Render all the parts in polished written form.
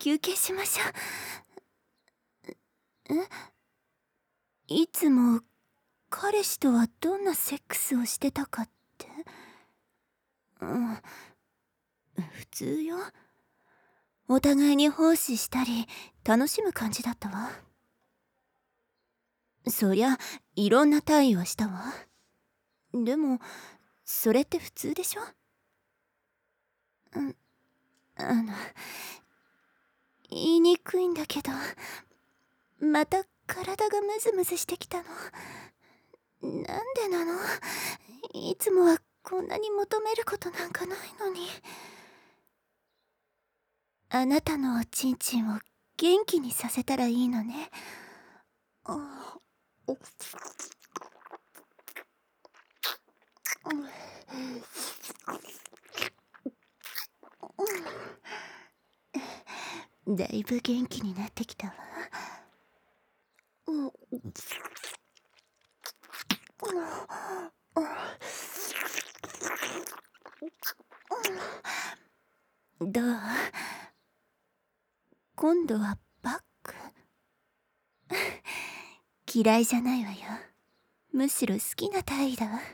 休憩しましょう。いつも彼氏とはどんなセックスをしてたかって？普通よ。お互いに奉仕したり楽しむ感じだったわ。そりゃいろんな体位はしたわ。でもそれって普通でしょ？言いにくいんだけど、また体がムズムズしてきたの。なんでなの？いつもはこんなに求めることなんかないのに。あなたのおちんちんを元気にさせたらいいのね。だいぶ元気になってきたわ。どう？今度はバック？嫌いじゃないわよ。むしろ好きな体位だわ。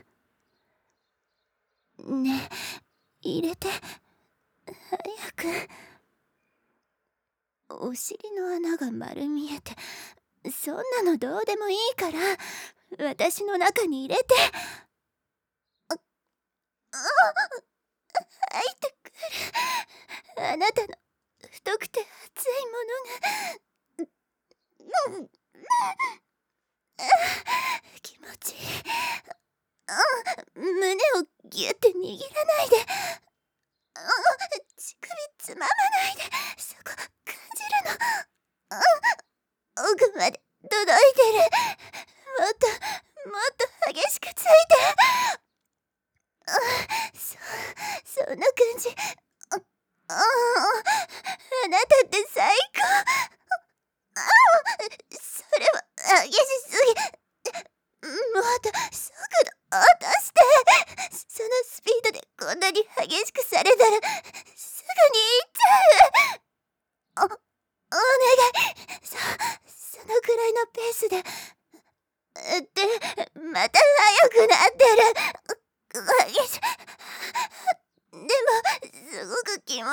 ねえ、入れて。早く。お尻の穴が丸見えて、そんなのどうでもいいから私の中に入れて。入ってくる。あなたの太くて熱いものが気持ちいい。胸をギュッて握らないで。乳首つままないで。そこ感じるの。奥まで届いてる。もっともっと激しくついて。そんな感じ。あなたって最高。それは激しすぎ。もっと速度落として。そのスピードでこんなに激しくされたらすぐに行っちゃう。お願い。そのくらいのペースで。また速くなってる。でもすごく気持ちいい。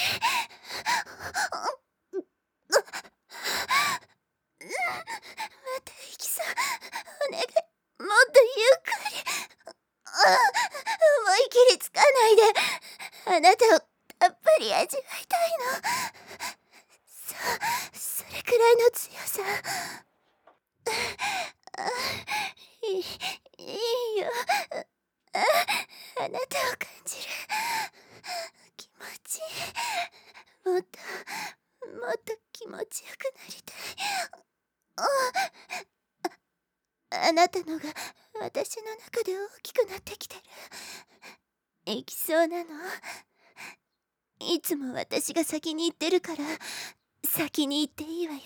また行きそう。お願い、もっとゆっくり。思い切りつかないで。あなたをたっぷり味わいたいの。それくらいの強さ。いいよ。あなたを感じる。気持ちいい。もっと気持ちよくなりたい。あなたのが私の中で大きくなってきてる。行きそうなの？いつも私が先に行ってるから先に行っていいわよ。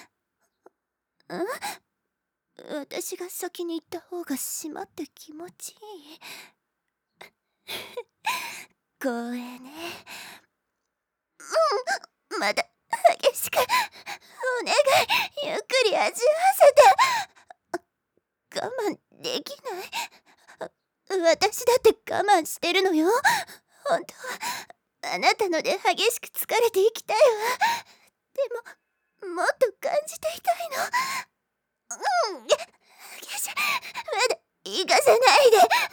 私が先に行った方が締まって気持ちいい。光栄ね。まだ激しく。お願い、ゆっくり味わわせて。我慢できない。私だって我慢してるのよ。本当はあなたので激しく疲れていきたいわ。でももっと感じていたいの。激しい。まだ行かせないで。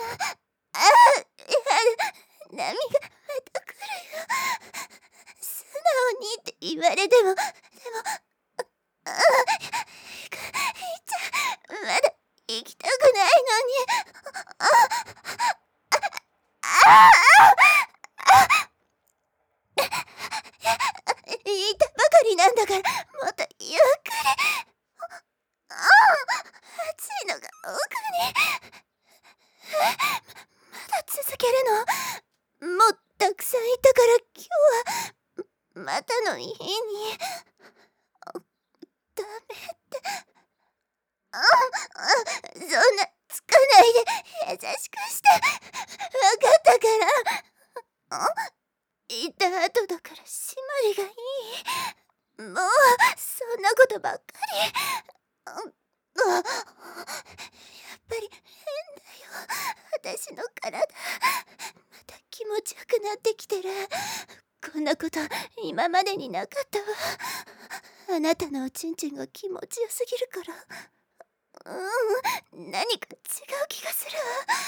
波がまた来るよ。素直にって言われても、でも行っちゃう。まだ行きたくないのに。言ったばかりなんだから、もっとゆっくり。熱いのが奥に。まだ続けるの？もうたくさんいたから今日はまたの日に。ダメって。そんなつかないで。優しくして。わかったから。行った後だから締まりがいい。 もうそんなことばっかり。やっぱり変だよ、私の体。また気持ちよくなってきてる。こんなこと今までになかったわ。あなたのおちんちんが気持ちよすぎるから。何か違う気がする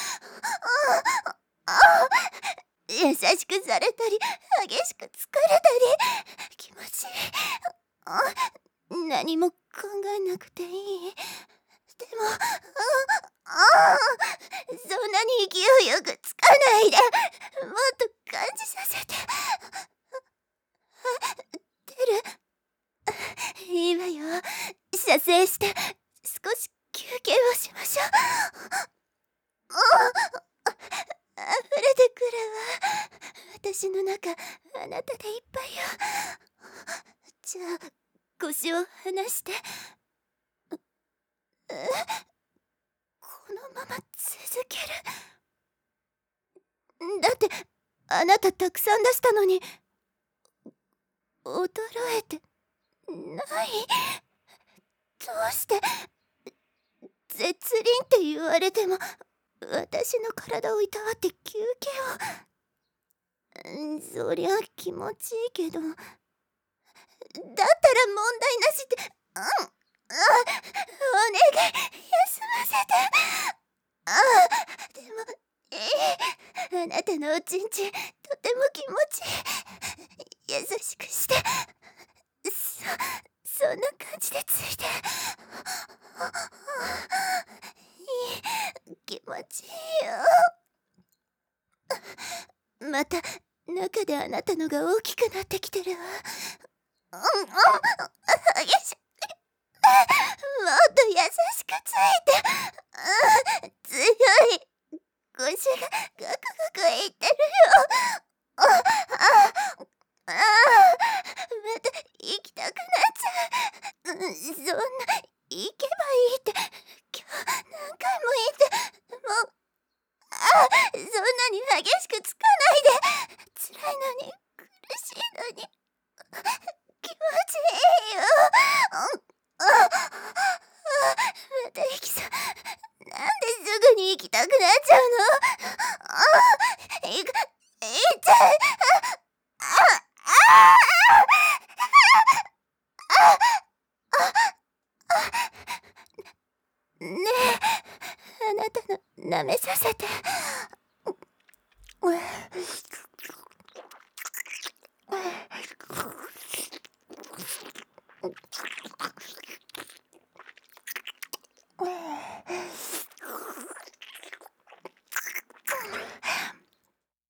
わ。優しくされたり激しく疲れたり気持ちいい。何も考えなくていい。でもそんなに勢いよくつかないで、もっと感じさせて。出る。いいわよ、射精して少し休憩をしましょう。溢れてくるわ。私の中あなたでいっぱいよ。じゃあ腰を離して。このまま続ける。だってあなたたくさん出したのに衰えてない。どうして絶倫って言われても私の体をいたわって休憩を。そりゃ気持ちいいけど、だったら問題なしって。お願い、休ませて。でもあなたのおちんちんとても気持ちいい。優しくして。そんな感じでついて。いい、気持ちいいよ。また中であなたのが大きくなってきてるわ。激しく、もっと優しくついて。強い。腰がガクガクいってるよ。また行きたくなっちゃう。そんな行けばいいって今日何回も言って。もうそんなに激しくつかないで。辛いのに苦しいのに気持ちいいよ。また息さ、なんですぐに行きたくなっちゃうの。行っちゃう。ねえ、あなたの舐めさせて。